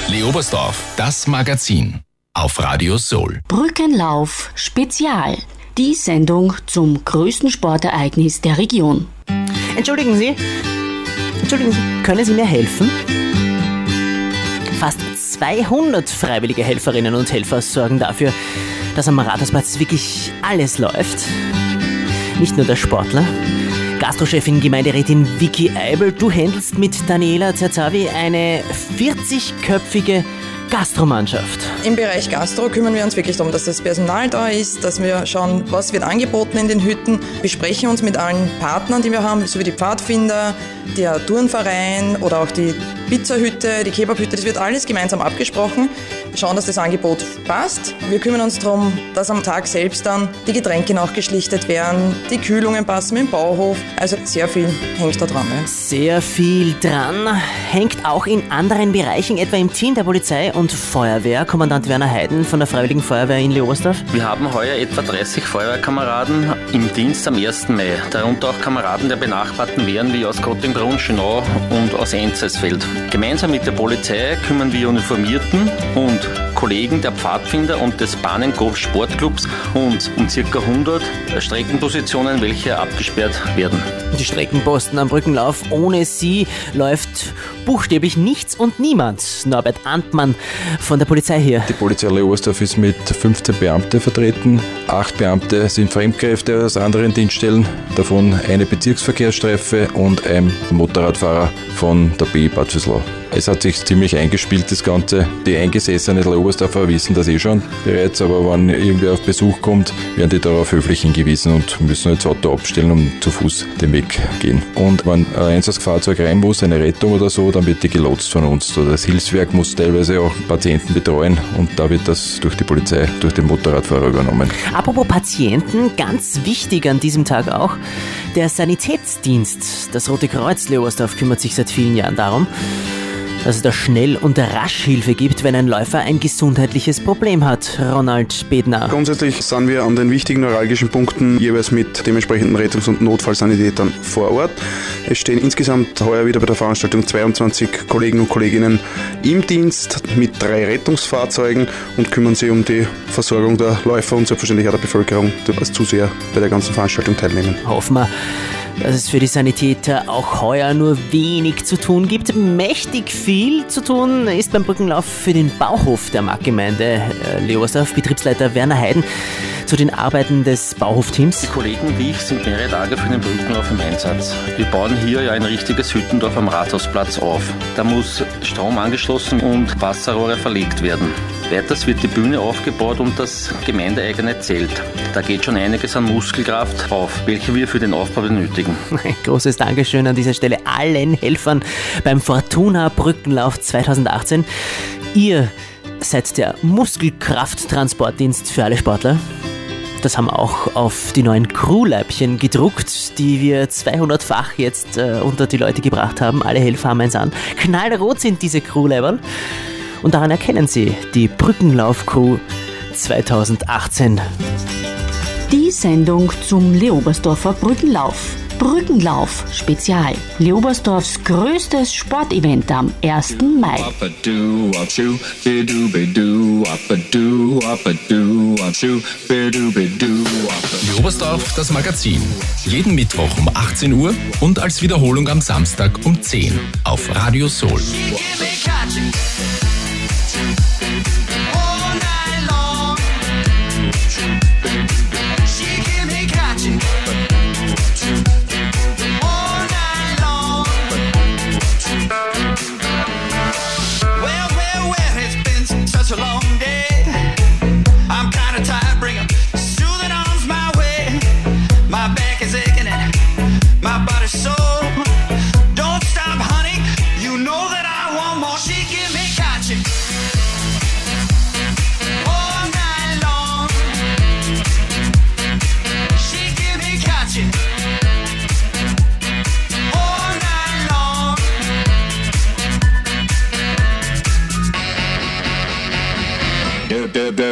Leobersdorf, das Magazin. Auf Radio Soul. Brückenlauf Spezial. Die Sendung zum größten Sportereignis der Region. Entschuldigen Sie, können Sie mir helfen? Fast 200 freiwillige Helferinnen und Helfer sorgen dafür, dass am Rathausplatz wirklich alles läuft. Nicht nur der Sportler. Gastrochefin Gemeinderätin Vicky Eibel, du handelst mit Daniela Zerzavi eine 40-köpfige Gastromannschaft. Im Bereich Gastro kümmern wir uns wirklich darum, dass das Personal da ist, dass wir schauen, was wird angeboten in den Hütten, besprechen uns mit allen Partnern, die wir haben, sowie die Pfadfinder, der Turnverein oder auch die Pizzahütte, die Kebabhütte, das wird alles gemeinsam abgesprochen. Wir schauen, dass das Angebot passt. Wir kümmern uns darum, dass am Tag selbst dann die Getränke nachgeschlichtet werden, die Kühlungen passen im Bauhof. Also sehr viel hängt da dran. Ja. Sehr viel dran hängt auch in anderen Bereichen, etwa im Team der Polizei und Feuerwehr. Kommandant Werner Heiden von der Freiwilligen Feuerwehr in Leobersdorf. Wir haben heuer etwa 30 Feuerwehrkameraden im Dienst am 1. Mai. Darunter auch Kameraden der benachbarten Wehren wie aus Gottingbrunn, Schönau und aus Enzelsfeld. Gemeinsam mit der Polizei kümmern wir Uniformierten und Kollegen der Pfadfinder und des Bahnen-Golf-Sportclubs und um ca. 100 Streckenpositionen, welche abgesperrt werden. Die Streckenposten am Brückenlauf, ohne sie läuft buchstäblich nichts und niemand. Norbert Antmann von der Polizei hier. Die Polizei Leobersdorf ist mit 15 Beamten vertreten. 8 Beamte sind Fremdkräfte aus anderen Dienststellen, davon eine Bezirksverkehrsstreife und ein Motorradfahrer von der B Bad Vöslau. Es hat sich ziemlich eingespielt, das Ganze. Die eingesessenen Leobersdorfer wissen das schon bereits, aber wenn irgendwer auf Besuch kommt, werden die darauf höflich hingewiesen und müssen jetzt das Auto abstellen und zu Fuß den Weg gehen. Und wenn ein Einsatzfahrzeug rein muss, eine Rettung oder so, dann wird die gelotst von uns. Das Hilfswerk muss teilweise auch Patienten betreuen und da wird das durch die Polizei, durch den Motorradfahrer übernommen. Apropos Patienten, ganz wichtig an diesem Tag auch, der Sanitätsdienst. Das Rote Kreuz Leobersdorf kümmert sich seit vielen Jahren darum, dass es da schnell und rasch Hilfe gibt, wenn ein Läufer ein gesundheitliches Problem hat. Ronald Bednar. Grundsätzlich sind wir an den wichtigen neuralgischen Punkten jeweils mit dementsprechenden Rettungs- und Notfallsanitätern vor Ort. Es stehen insgesamt heuer wieder bei der Veranstaltung 22 Kollegen und Kolleginnen im Dienst mit 3 Rettungsfahrzeugen und kümmern sich um die Versorgung der Läufer und selbstverständlich auch der Bevölkerung, die als Zuseher bei der ganzen Veranstaltung teilnehmen. Hoffen wir, dass es für die Sanitäter auch heuer nur wenig zu tun gibt. Mächtig viel zu tun ist beim Brückenlauf für den Bauhof der Marktgemeinde Leobersdorf. Betriebsleiter Werner Heiden zu den Arbeiten des Bauhofteams. Die Kollegen wie ich sind mehrere Tage für den Brückenlauf im Einsatz. Wir bauen hier ja ein richtiges Hüttendorf am Rathausplatz auf. Da muss Strom angeschlossen und Wasserrohre verlegt werden. Weiters wird die Bühne aufgebaut und das gemeindeeigene Zelt. Da geht schon einiges an Muskelkraft auf, welche wir für den Aufbau benötigen. Ein großes Dankeschön an dieser Stelle allen Helfern beim Fortuna Brückenlauf 2018. Ihr seid der Muskelkrafttransportdienst für alle Sportler. Das haben wir auch auf die neuen Crewleibchen gedruckt, die wir 200-fach jetzt unter die Leute gebracht haben. Alle Helfer haben eins an. Knallrot sind diese Crewleiberl. Und daran erkennen Sie die Brückenlauf-Crew 2018. Die Sendung zum Leobersdorfer Brückenlauf. Brückenlauf Spezial. Leobersdorfs größtes Sportevent am 1. Mai. Leobersdorf, das Magazin. Jeden Mittwoch um 18 Uhr und als Wiederholung am Samstag um 10 auf Radio Soul.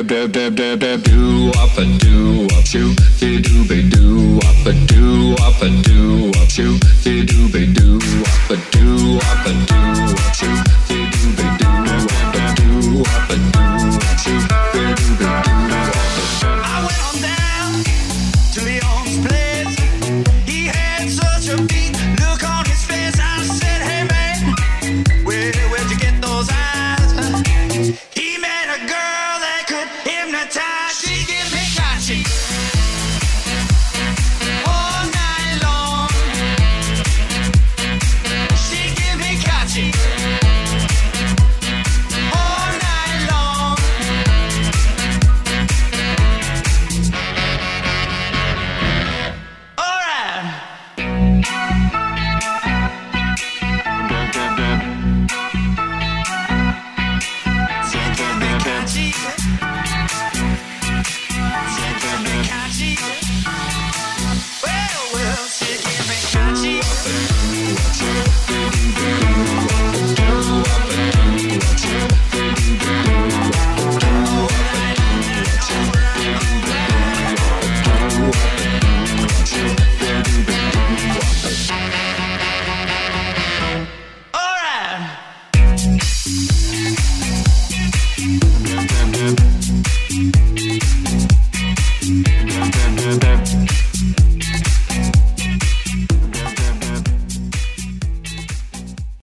Do up a do up shoot, do be do up a do up a